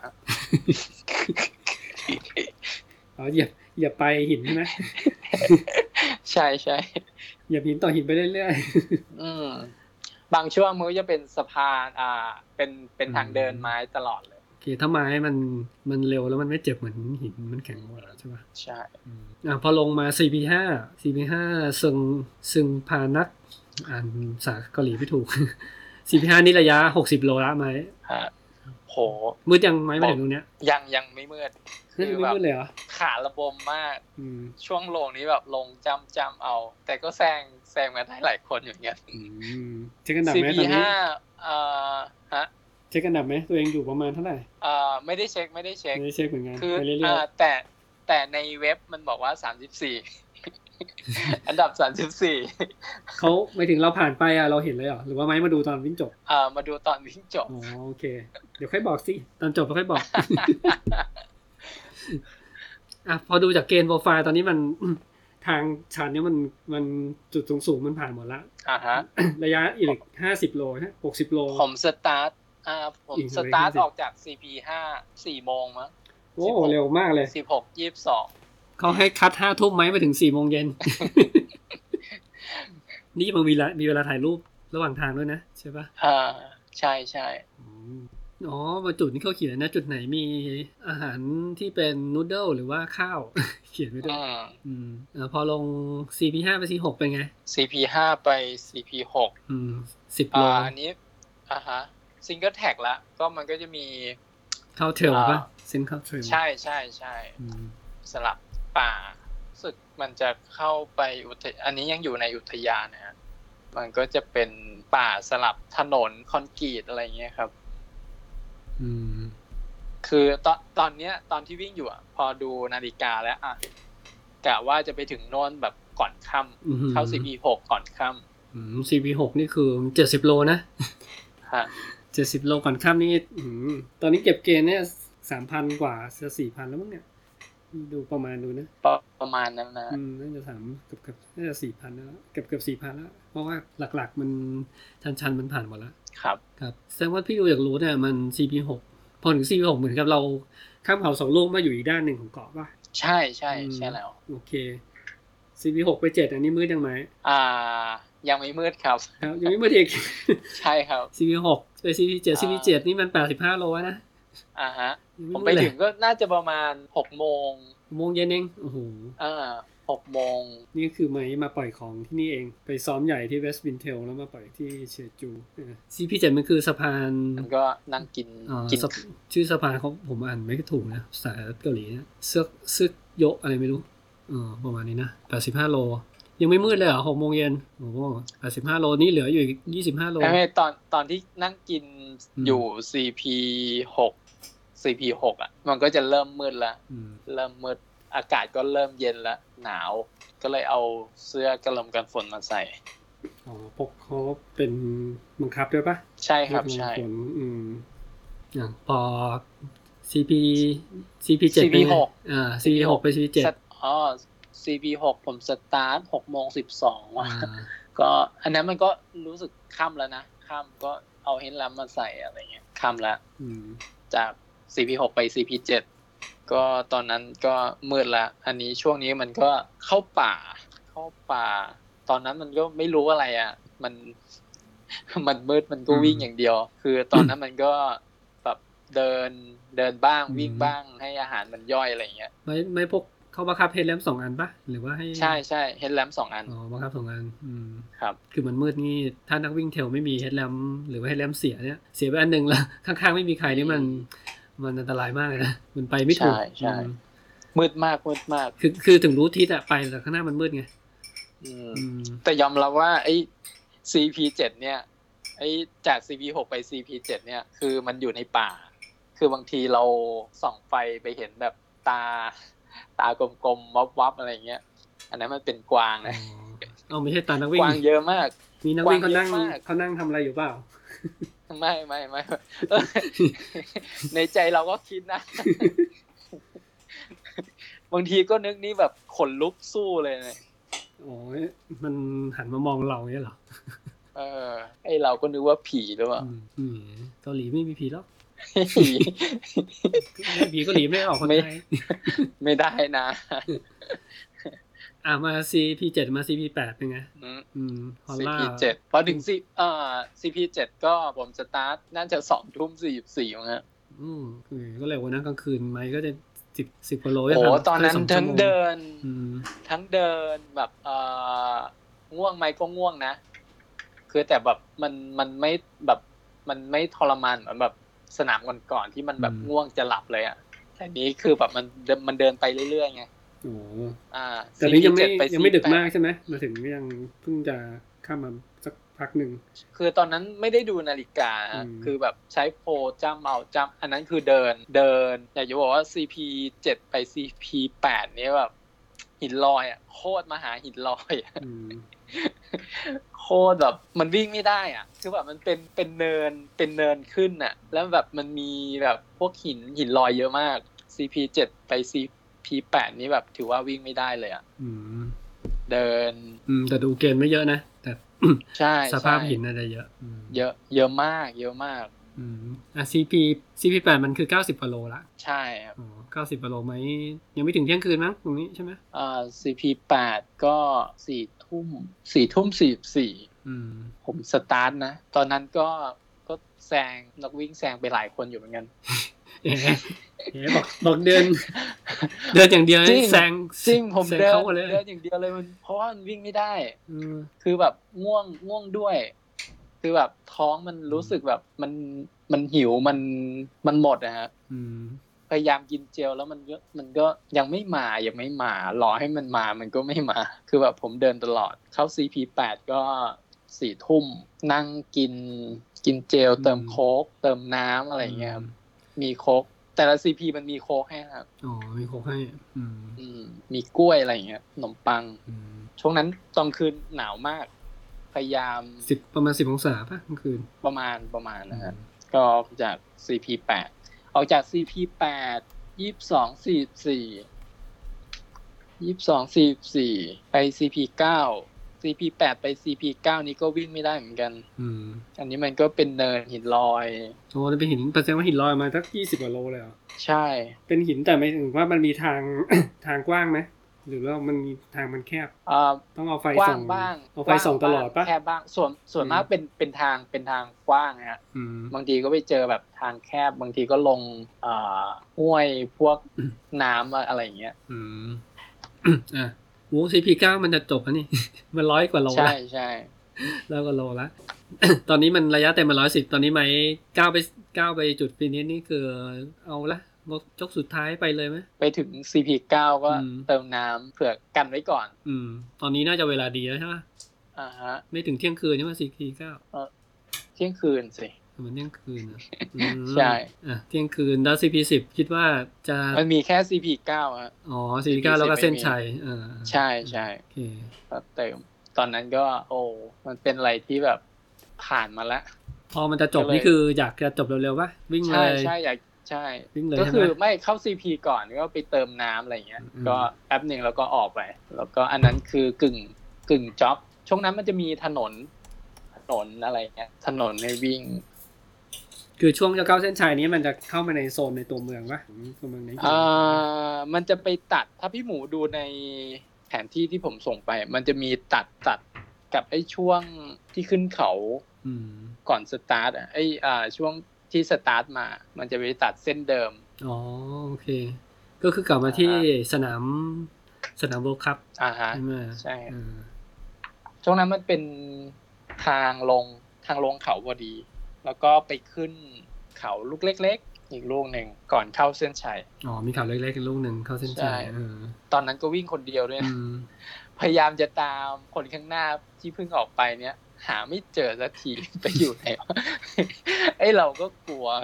อ๋อเหยียบเหยียบไปหินใช่ไหมใช่ใช่เหยียบหินต่อหินไปเรื่อยๆอืมบางช่วงมันก็จะเป็นสะพานอ่าเป็นเป็นทางเดินไม้ตลอดเลยโอเคเคถ้าไม้มันมันเร็วแล้วมันไม่เจ็บเหมือนหินมันแข็งกว่าใช่ป่ะใช่อ่ะพอลงมา ซี พี ห้า ซี พี ห้า ซึงซึงพานักอ่านภาษาเกาหลีไม่ถูก ซี พี ห้า นี่ระยะหกสิบโลละไหมฮะโหมืดยังไหมมาถึงตรงเนี้ยยังยังไม่มืดคือแบบมืดเลยเหรอขาระบมมากช่วงลงนี้แบบลงจำจำเอาแต่ก็แซงแซงกันได้หลายคนอย่างเงี้ยเช็คกันดับไหมตอนนี้ซี พี ห้า เอ่อฮะเช็คกันดับไหมตัวเองอยู่ประมาณเท่าไหร่อ่าไม่ได้เช็คไม่ได้เช็คไม่ได้เช็คเหมือนกันคืออ่าแต่แต่ในเว็บมันบอกว่าสามสิบสี่อันดับสามสิบสี่เขาหมายถึงเราผ่านไปอ่ะเราเห็นเลยเหรอหรือว่าไม้มาดูตอนวิ่งจบอ่ามาดูตอนวิ่งจบอ๋อโอเคเดี๋ยวค่อยบอกสิตอนจบเราค่อยบอกอ่ะพอดูจากเกณฑ์โปรไฟล์ตอนนี้มันทางชันนี้มันมันจุดสูงๆมันผ่านหมดละอ่าฮะระยะอีกห้าสิบโลฮะหกสิบโลผมสตาร์ทอ่าผมสตาร์ทออกจาก ซี พี ห้า สี่โมงมั้งโอ้เร็วมากเลยสิบหก ยี่สิบสองเขาให้คัดห้าทุ่มไหมไปถึงสี่โมงเย็น นี่มันมีเวลามีเวลาถ่ายรูประหว่างทางด้วยนะใช่ปะอ่าใช่ใช่อ๋อมาจุดนี้เขาเขียนนะจุดไหนมีอาหารที่เป็นนูดเดิลหรือว่าข้าว เขียนไว้ด้วยอืมอ่าพอลง ซี พี ห้า ไป ซี หก เป็นไงซี พี ห้า ไป ซี พี หกอืมสิบโลอ่าอันนี้อ่าฮะซิงเกิลแท็กละก็มันก็จะมีเข้าเทรลป่ะเส้นเข้าเทรลใช่ใช่ใช่สลับป่าสึกมันจะเข้าไปอุทยอันนี้ยังอยู่ในอุทยานนะฮะมันก็จะเป็นป่าสลับถนนคอนกรีตอะไรเงี้ยครับอืมคือตอนตอนเนี้ยตอนที่วิ่งอยู่อ่ะพอดูนาฬิกาแล้วอ่ะกะว่าจะไปถึงโน่นแบบก่อนค่ำเข้า ซี พี หก ก่อนค่ำอืม ซี พี หก นี่คือเจ็ดสิบโลนะฮะเจ็ดสิบโลก่อนค่ำนี่อืมตอนนี้เก็บเกณฑ์เนี่ย สามพัน กว่าจะ สี่พัน แล้วมั้งเนี่ยดูประมาณดูนะประมาณนั้นนะอืมน่าจะสามเกือบๆน่าจะ สี่พัน แล้วเกือบๆ สี่พัน แล้วเพราะว่าหลักๆมันชันๆมันผ่านหมดแล้วครับครับแสดงว่าพี่ดูอยากรู้เนี่ยมัน ซี พี หก พอถึง ซี พี หก เหมือนกับเราข้ามเขาสองลูกมาอยู่อีกด้านหนึ่งของเกาะป่ะใช่ใช่ใช่แล้วโอเค ซี พี หก ไปเจ็ดอันนี้มืดยังไหมอ่ายังไม่มืดครับครับยังไม่มืดอีกใช่ครับซี พี หก ไป ซี พี เจ็ด ซี พี เจ็ดนี่มันแปดสิบห้าโลนะอ่าฮะผมไปถึงก็น่าจะประมาณหกโมงโมงเย็นเองโอ้โหอ่าหกโมงนี่คือไม้มาปล่อยของที่นี่เองไปซ้อมใหญ่ที่เวสต์วินเทลแล้วมาปล่อยที่เชจู ซี พี เจ็ด มันคือสะพานมันก็นั่งกินกินชื่อสะพานเขาผมอ่านไม่ถูกนะภาษาเกาหลีนะเซึกซึกโยอะไรไม่รู้เออประมาณนี้นะแปดสิบห้าโลยังไม่มืดเลยเหรอหกโมงเย็นโอ้โหแปดสิบห้าโลนี่เหลืออยู่อีกยี่สิบห้าโลไม่ตอนตอนที่นั่งกินอยู่ ซี พี หก ซี พี หก อ่ะมันก็จะเริ่มมืดแล้วเริ่มมืดอากาศก็เริ่มเย็นแล้วหนาวก็เลยเอาเสื้อกระลมกันฝนมาใส่อ๋อพกเขาเป็นบังคับด้วยปะใช่ครับใช่อืมอย่างพอ ซี พี ซี พี เจ็ดซี พี หกอ่า ซี พี หก ไป ซี พี เจ็ดอ๋อ ซี พี หก ผมสตาร์ท หกโมงสิบสองว่ะก็อันนั้นมันก็รู้สึกค่ำแล้วนะค่ำก็เอาเฮดแลมป์มาใส่อะไรเงี้ยค่ำแล้วจาก ซี พี หก ไป ซี พี เจ็ด ก็ตอนนั้นก็มืดละอันนี้ช่วงนี้มันก็เข้าป่าเข้าป่าตอนนั้นมันก็ไม่รู้อะไรอ่ะมันมันมืดมันก็วิ่งอย่างเดียวคือตอนนั้นมันก็แบบเดินเดินบ้างวิ่งบ้างให้อาหารมันย่อยอะไรเงี้ยไม่ไม่พวกเขาบังคับเฮดแลมป์สองอันปะหรือว่าให้ใช่ใช่เฮดแลมป์สองอันอ๋อบังคับสองอันอืมครับคือมันมืดนี่ถ้านักวิ่งเทรลไม่มีเฮดแลมป์หรือว่าเฮดแลมป์เสียเนี่ยเสียไปอันนึงแล้วข้างๆไม่มีใครนี่มันมันอันตรายมากเลยนะมันไปไม่ถูกใช่ใช่มืดมากมืดมากคือคือถึงรู้ทิศอะไปแต่ข้างหน้ามันมืดไงแต่ยอมรับว่าไอ้ ซี พี เจ็ด เนี่ยไอ้จาก ซี พี หก ไป ซี พี เจ็ด เนี่ยคือมันอยู่ในป่าคือบางทีเราส่องไฟไปเห็นแบบตาตากลมๆวับๆอะไรเงี้ยอันนั้นมันเป็นกวางนะเอาไม่ใช่ตานักวิ่งกวางเยอะมากมีนักวิ่งเขานั่งเขานั่งทำอะไรอยู่เปล่าไม่ไม่ไม่ในใจเราก็คิดนะบางทีก็นึกนี่แบบขนลุกสู้เลยนะโอ้ยมันหันมามองเราเนี่ยเหรอเออไอเราก็นึกว่าผีหรือเปล่าอืมเกาหลีไม่มีผีหรอกผีผีเกาหลีไม่ออกคนไทยไม่ได้นะอ่ะมา ซี พี เจ็ด มา ซี พี แปด เป็นไงอืมฮอลล่าซี พี เจ็ด พอถึง C เอ่อ ซี พี เจ็ด ก็ผมสตาร์ทน่าจะ สองทุ่มสี่สิบสี่ มั้งฮะอืมก็เร็วนะกลางคืนไหมก็จะสิบ สิบกิโลโอ้ตอนนั้นทั้งเดินทั้งเดินแบบเอ่อง่วงไหมก็ง่วงนะคือแต่แบบมันมันไม่แบบมันไม่ทรมานเหมือนแบบสนามก่อนๆที่มันแบบง่วงจะหลับเลยอ่ะแต่นี้คือแบบมันมันเดินไปเรื่อยๆไงโอ้อ่าแต่นี้ยังไม่ยังไม่ดึกมากใช่ไหมมาถึงยังเพิ่งจะข้ามมาสักพักหนึ่งคือตอนนั้นไม่ได้ดูนาฬิกาคือแบบใช้โฟร์จ้ำเอาจ้ำอันนั้นคือเดินเดินอยากจะบอกว่า ซี พี เจ็ด ไป ซี พี แปด นี่แบบหินลอยอ่ะโคตรมหาหินลอยอ่ะโคตรแบบมันวิ่งไม่ได้อ่ะคือแบบมันเป็นเป็นเนินเป็นเนินขึ้นอ่ะแล้วแบบมันมีแบบพวกหินหินลอยเยอะมาก ซี พี เจ็ด ไป ซี พี แปด นี่แบบถือว่าวิ่งไม่ได้เลยอ่ะเดินแต่ดูเกณฑ์ไม่เยอะนะแต่ใช่สภาพหินอะไรเยอะเยอะเยอะมากเยอะมากอืมอ่ะ ซี พี ซี พี แปด มันคือเก้าสิบกิโลละใช่ครับอ๋อเก้าสิบกิโลมั้ยยังไม่ถึงเที่ยงคืนมั้งตรงนี้ใช่มั้ยอ่า ซี พี แปด ก็สี่ทุ่มสี่ทุ่มสี่สิบสี่อืมผมสตาร์ทนะตอนนั้นก็ก็แซงนักวิ่งแซงไปหลายคนอยู่เหมือนกันเอ๊ะเอ๊ะบอกบอกเดินเดินอย่างเดียวแซงจริงผมเดินเดินอย่างเดียวเลยมันเพราะว่ามันวิ่งไม่ได้อืมคือแบบง่วงง่วงด้วยคือแบบท้องมันรู้สึกแบบมันมันหิวมันมันหมดนะฮะอืมพยายามกินเจลแล้วมันก็มันก็ยังไม่มายังไม่มารอให้มันมามันก็ไม่มาคือแบบผมเดินตลอดเข้า ซี พี แปด ก็สี่ทุ่มนั่งกินกินเจลเติมโค้กเติมน้ำอะไรอย่างเงี้ยครับมีโค้กแต่ละ ซี พี มันมีโค้กให้ครับอ๋อมีโค้กให้อืมอืมมีกล้วยอะไรอย่างเงี้ยขนมปังช่วงนั้นตอนคืนหนาวมากพยายามสิบประมาณสิบองศาป่ะกลางคืนประมาณประมาณนะฮะก็จาก ซี พี แปด ออกจาก ซี พี แปด ยี่สิบสอง สี่สิบสี่ ยี่สิบสอง สี่สิบสี่ไป ซี พี เก้า ซี พี แปด ไป ซี พี เก้า นี้ก็วิ่งไม่ได้เหมือนกันอืมอันนี้มันก็เป็นเนินหินลอยโอ้จะเป็นหินแสดงว่าหินลอยมาสักยี่สิบกว่าโลเลยเหรอใช่เป็นหินแต่ไม่ถึงว่ามันมีทาง ทางกว้างไหมหรือว่ามันมีทางมันแคบอ่าต้องเอาไฟส่องบ้างเอาไฟส่องตลอดป่ะแคบบ้างส่วนส่วนมากเป็นเป็นทางเป็นทางกว้างฮะบางทีก็ไปเจอแบบทางแคบบางทีก็ลงอ่าห้วยพวกน้ำอะไรอย่างเงี้ยอืมอ่ะโอ้ ซี พี เก้า มันจะจบแล้วนี่มันร้อยกว่าโลแล้วใช่ใช่แล้วก็โลละตอนนี้มันระยะเต็มมาร้อยสิบตอนนี้ไหมก้าวไปก้าวไปจุดฟินิชนี่คือเอาละจกสุดท้ายไปเลยไหมไปถึง ซี พี เก้า ก็เติมน้ำเผื่อกันไว้ก่อนอืมตอนนี้น่าจะเวลาดีแล้วใช่ไหมอ่าฮะไม่ถึงเที่ยงคืนใช่ไหม ซี พี เก้าเออเที่ยงคืนสิมันเที่ยงคืนนะใช่อ่ะเที่ยงคืนแล้ว ซี พี สิบ คิดว่าจะมันมีแค่ ซี พี เก้า ฮะอ๋อ ซี พี เก้า แล้วก็เส้นชัยอ่าใช่ใช่โอเคก็เติมตอนนั้นก็โอ้มันเป็นอะไรที่แบบผ่านมาแล้วพอมันจะจบนี่คืออยากจะจบเร็วๆป่ะวิ่งเลยใช่ใช่อยากใช่ก็คือไม่เข้า ซี พี ก่อนก็ไปเติมน้ำอะไรเงี้ยก็แป๊บนึงแล้วก็ออกไปแล้วก็อันนั้นคือกึ่งกึ่งจ็อบช่วงนั้นมันจะมีถนนถนนอะไรเงี้ยถนนให้วิ่งคือช่วงจะเข้าเส้นชัยนี้มันจะเข้ามาในโซนในตัวเมืองป่ะตัวเมืองนี้อ่ามันจะไปตัดถ้าพี่หมูดูในแผนที่ที่ผมส่งไปมันจะมีตัดตัดกับไอ้ช่วงที่ขึ้นเขาก่อนสตาร์ทอ่ะไอ้อ่าช่วงที่สตาร์ทมามันจะไปตัดเส้นเดิมอ๋อโอเคก็คือกลับมาที่สนามสนามเวิลด์คัพอ่าฮะใช่ช่วงนั้นมันเป็นทางลงทางลงเขาพอดีแล้วก็ไปขึ้นเขาลูกเล็กๆอีกลูกหนึ่งก่อนเข้าเส้นชัยอ๋อมีเขาเล็กๆอีกลูกหนึ่งเข้าเส้นชัยตอนนั้นก็วิ่งคนเดียวด้วยพยายามจะตามคนข้างหน้าที่เพิ่งออกไปเนี้ยหาไม่เจอสักทีไปอยู่ไหนไอ้เราก็กลัว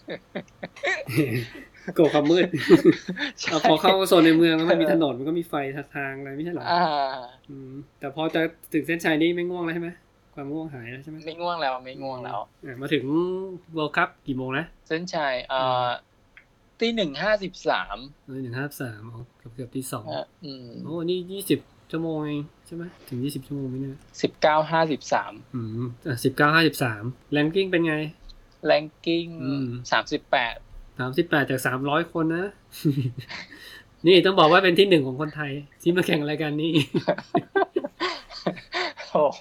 กลัวความมืดพอเข้าโซนในเมืองมันมีถนนมันก็มีไฟทางอะไรไม่ใช่หรอแต่พอจะถึงเส้นชัยนี่ไม่ง่วงแล้วใช่ไหมความง่วงหายแล้วใช่ไหมไม่ง่วงแล้วไม่ง่วงแล้วมาถึง World Cup กี่โมงนะเส้นชัยอ่าตีหนึ่งห้าสิบสามตีหนึ่งห้าสิบสามเกือบเกือบตีสองโอ้นี่ยี่สิบชั่วโมงเองใช่ไหมถึงยี่สิบชั่วโมงไหมเนี่ยสิบเก้าห้าสิบสามอืมอ่ะสิบเก้าห้าสิบสามแรงกิ้งเป็นไงแรงกิ้งสามสิบแปดสามสิบแปดจากสามร้อยคนนะ นี่ต้องบอกว่าเป็นที่หนึ่งของคนไทยที่มาแข่งรายการนี้โอ้โห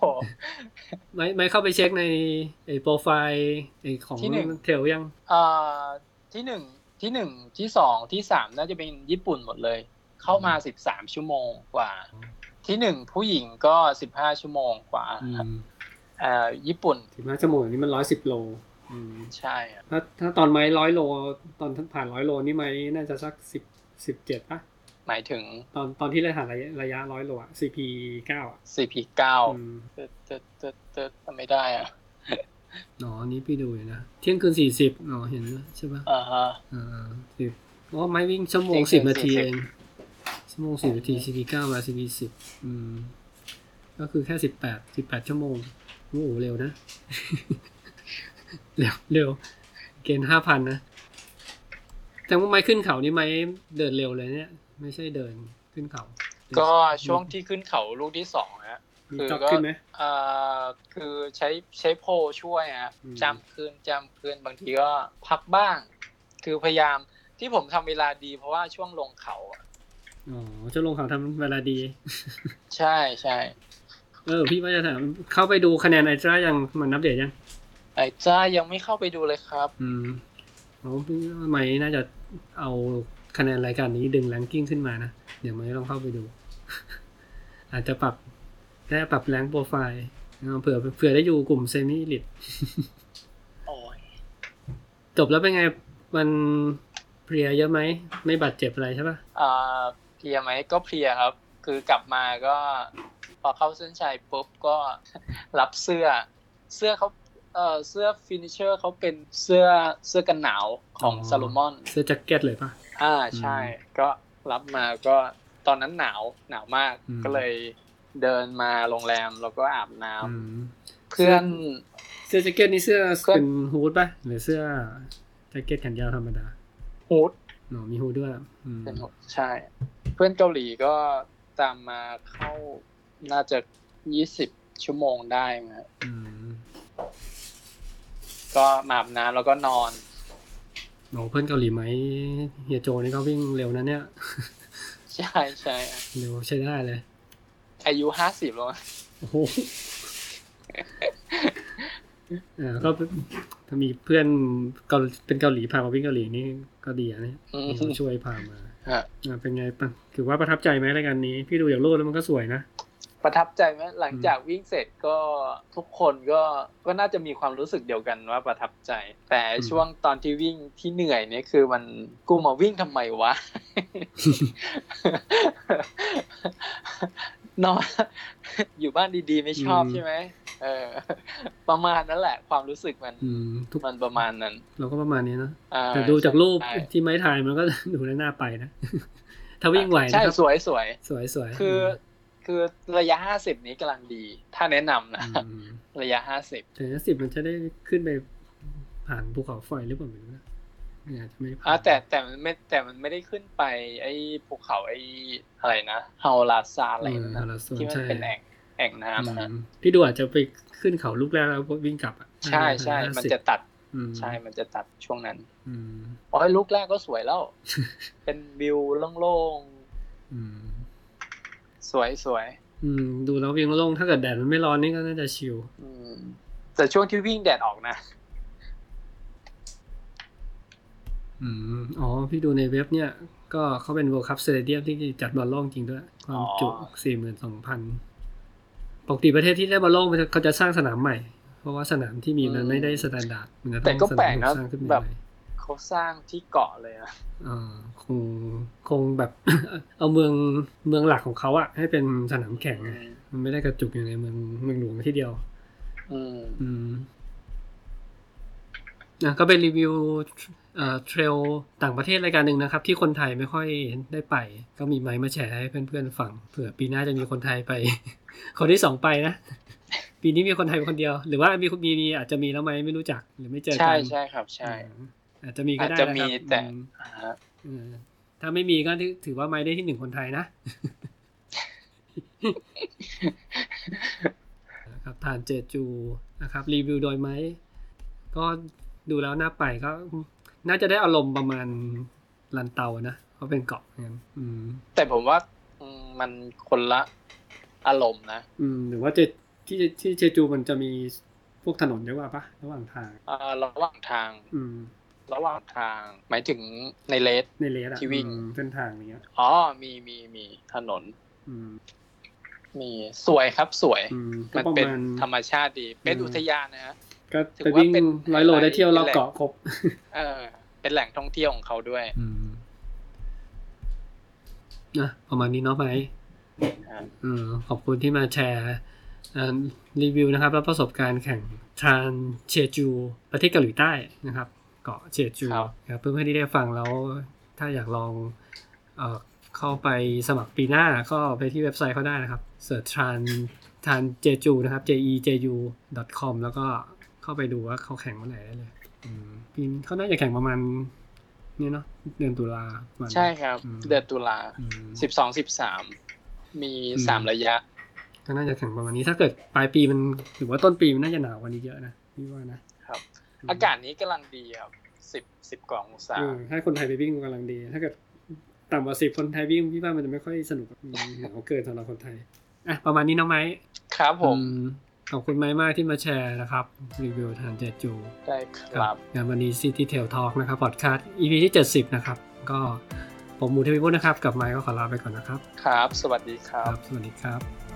ไม่ไม่เข้าไปเช็คในไอ้โปรไฟล์ไอ้ของเทลยังอ่าที่หนึ่งที่หนึ่งที่สองที่สามน่าจะเป็นญี่ปุ่นหมดเลยเข้ามาสิบสามชั่วโมงกว่าที่หนึ่งผู้หญิงก็สิบห้าชั่วโมงกว่าอ่าญี่ปุ่นสิบห้าชั่วโมงนี่มันหนึ่งร้อยสิบโลอืมใช่ถ้าถ้าตอนไม้หนึ่งร้อยโลตอนผ่านหนึ่งร้อยโลนี่ไม้น่าจะสักสิบ สิบเจ็ดป่ะหมายถึงตอนตอนที่เราผ่านระยะระยะหนึ่งร้อยโลอ่ะ ซี พี เก้า อ่ะซี พี เก้าอืมตึ๊ดๆๆๆไม่ได้อ่ะอ๋อนี่พี่ดูอยู่นะเที่ยงคืนสี่สิบอ๋อเห็นใช่ป่ะอ่าฮะอ่าสิบอ๋อไม้วิ่งชั่วโมงสิบนาทีเองชั่วโมงสิบนาที ซี พี เก้า มา ซี พี สิบอืมก็คือแค่สิบแปด สิบแปดชั่วโมงโอ้โหเร็วนะ เร็วเร็วเกณฑ์ ห้าพัน นะแต่ว่าไม้ขึ้นเขานี่ไม้เดินเร็วเลยเนี่ยไม่ใช่เดินขึ้นเขาก็ช่วงที่ขึ้นเขาลูกที่สองฮะคือก็ขึ้นไหมอ่าคือใช้ใช้โพช่วยฮะจำขึ้นจำขึ้นบางทีก็พักบ้างคือพยายามที่ผมทำเวลาดีเพราะว่าช่วงลงเขาอ๋อช่วงลงเขาทำเวลาดีใช่ใช่เออพี่ว่าจะถามเข้าไปดูคะแนนไอจ้ายังมันอัปเดตยังไอจ้ายังไม่เข้าไปดูเลยครับอืมอ๋อพี่ไม่น่าจะเอาคะแนนรายการนี้ดึงแรงกิ้งขึ้นมานะเดี๋ยวไม่ต้องเข้าไปดู อาจจะปรับได้ปรับแรงโปรไฟล์เผื่อเผื่อได้อยู่กลุ่มเซมิลิทโอ้ยจบแล้วเป็นไงมันเพลียเยอะไหมไม่บาดเจ็บอะไรใช่ป่ะอ่าเพลียไหมก็เพลียครับคือกลับมาก็พอเข้าเส้นชัยปุ๊บก็รับเสื้อเสื้อเขาเอ่อเสื้อฟินิชเชอร์เขาเป็นเสื้อเสื้อกันหนาวของซาโลมอนเสื้อแจ็คเก็ตเลยป่ะอ่าใช่ก็รับมาก็ตอนนั้นหนาวหนาวมากก็เลยเดินมาโรงแรมแล้วก็อาบน้ำเพื่อนเสื้อแจ็คเก็ตนี่เสื้อเป็นฮูดป่ะหรือเสื้อแจ็คเก็ตแขนยาวธรรมดาฮูดหนอมีฮูดด้วยเป็นฮูดใช่เพื่อนเกาหลีก็ตามมาเข้าน่าจะยี่สิบชั่วโมงได้มั้ยก็มาอาบน้ำแล้วก็นอนโอ้เพื่อนเกาหลีไหมเฮียโจนี่เขาวิ่งเร็วนะเนี่ยใช่ใช่เร็วใช้ได้เลยอายุห้าสิบแล้วโอ้โหอ่าก็ถ้ามีเพื่อนเกาเป็นเกาหลีพามาวิ่งเกาหลีนี่ก็ดีอ่ะเนี่ยช่วยพามาอ่าเป็นไงป่ะถือว่าประทับใจไหมรายการนี้พี่ดูอย่างโลดแล้วมันก็สวยนะประทับใจไหมหลังจากวิ่งเสร็จก็ทุกคนก็ก็น่าจะมีความรู้สึกเดียวกันว่าประทับใจแต่ช่วงตอนที่วิ่งที่เหนื่อยเนี่ยคือมันกูมาวิ่งทำไมวะ นอนอยู่บ้านดีๆไม่ชอบใช่ไหมเออประมาณนั้นแหละความรู้สึกมันมันประมาณนั้นเราก็ประมาณนี้นะแต่ดูจากรูปที่ไม้ถ่ายมันก็ดูแล้วน่าไปนะถ้าวิ่งไหวใช่สวยสวยสวยสวยคือคือระยะห้าสิบนี้กำลังดีถ้าแนะนำนะระยะห้าสิบแต่ห้าสิบมันจะได้ขึ้นไปผ่านภูเขาไฟหรือเปล่าไม่รู้นะเนี่ยจะไม่อ่าแต่แต่มันไม่แต่มันไม่ได้ขึ้นไปไอ้ภูเขาไอ้อะไรนะฮาวลาซาอะไรนะที่มันเป็นแอ่งแอ่งน้ำนะพี่ดูอาจจะไปขึ้นเขาลูกแรกแล้ววิ่งกลับอ่ะใช่ใช่มันจะตัดใช่มันจะตัดช่วงนั้นอ๋อลูกแรกก็สวยแล้วเป็นวิวโล่งๆสวยสวยอืมดูแล้ววิ่งโล่งถ้าเกิดแดดมันไม่ร้อนนี่ก็น่าจะชิลอืมแต่ช่วงที่วิ่งแดดออกนะอืมอ๋อพี่ดูในเว็บเนี่ยก็เขาเป็น World Cup Stadium ที่จัดบอลโลกจริงด้วยความจุ สี่หมื่นสองพัน ปกติประเทศที่ได้บอลโลกเขาจะสร้างสนามใหม่เพราะว่าสนามที่มีมันไม่ได้สแตนดาร์ดมันจะต้องสร้างขึ้นแบบเขาสร้างที่เกาะเลยอ่ะอ่าคงคงแบบ เอาเมืองเมืองหลักของเขาอะให้เป็นสนามแข่งมันไม่ได้กระจุกอยู่ในเมืองเมืองหลวงที่เดียวอืมอืมอ่ะก็เป็นรีวิวเอ่อเทรลต่างประเทศรายการหนึ่งนะครับที่คนไทยไม่ค่อยได้ไปก็มีไมค์มาแชร์ให้เพื่อนๆฟังเผื่อปีหน้าจะมีคนไทยไป คนที่สองไปนะปีนี้มีคนไทยคนเดียวหรือว่ามีมีมีอาจจะมีแล้วไหมไม่รู้จักหรือไม่เจอกันใช่ใช่ครับใช่อาจจะมีก็ได้นะครับแต่ถ้าไม่มีก็ถือว่าไมค์ได้ที่หนึ่งคนไทยนะ นะครับทานเจจูนะครับรีวิวโดยไมค์ก็ดูแล้วน่าไปก็น่าจะได้อารมณ์ประมาณลันเตานะเพราะเป็นเกาะงั้นอืมแต่ผมว่ามันคนละอารมณ์นะอืมหรือว่าเจที่ที่เจจูมันจะมีพวกถนนเยอะกว่าปะระหว่างทางอ่าระหว่างทางอืมระหว่างทางหมายถึงในเลสในเลสที่วิ่งเส้นทางนี้อ๋อมีมีมีถนนมีสวยครับสวยมันเป็นธรรมชาติดีเป็นอุทยานนะฮะก็ถือว่าเป็นร้อยโลได้เที่ยวรอบเกาะครบเออเป็นแหล่งท่องเที่ยวของเขาด้วยนะประมาณนี้เนาะไหมอืมขอบคุณที่มาแชร์รีวิวนะครับแล้วประสบการณ์แข่งทรานเชจูประเทศเกาหลีใต้นะครับเกาะเชจูครับเพื่อนๆที่ได้ฟังแล้วถ้าอยากลองเอ่อเข้าไปสมัครปีหน้าก็ไปที่เว็บไซต์เขาได้นะครับเสิร์ชทรานทรานเจจูนะครับ เจ อี เจ ยู ดอท คอม แล้วก็เข้าไปดูว่าเขาแข่งเมื่อไหร่ได้เลยปีเขาน่าจะแข่งประมาณนี่เนาะเดือนตุลาใช่ครับเดือนตุลาสิบสอง สิบสามมีสามระยะก็น่าจะแข่งประมาณนี้ถ้าเกิดปลายปีมันหรือว่าต้นปีมันน่าจะหนาวกว่านี้เยอะนะพี่ว่านะครับอากาศนี้กำลังดีครับสิบ สิบกว่าองศาถ้าคนไทยไปวิ่งกำลังดีถ้าเกิดต่ำกว่าสิบคนไทยวิ่งพี่ว่ามันจะไม่ค่อยสนุกหนาวเกินสำหรับคนไทยอ่ะประมาณนี้น้องไม้ครับผมขอบคุณไม้มากที่มาแชร์นะครับรีวิวทางเจจูได้ครับงานวันนี้ City Tail Talk นะครับพอดคาสต์ อี พี ที่เจ็ดสิบนะครับก็ผมหมูเทวิบุญนะครับกับไม้ก็ขอลาไปก่อนนะครับครับสวัสดีครับสวัสดีครับ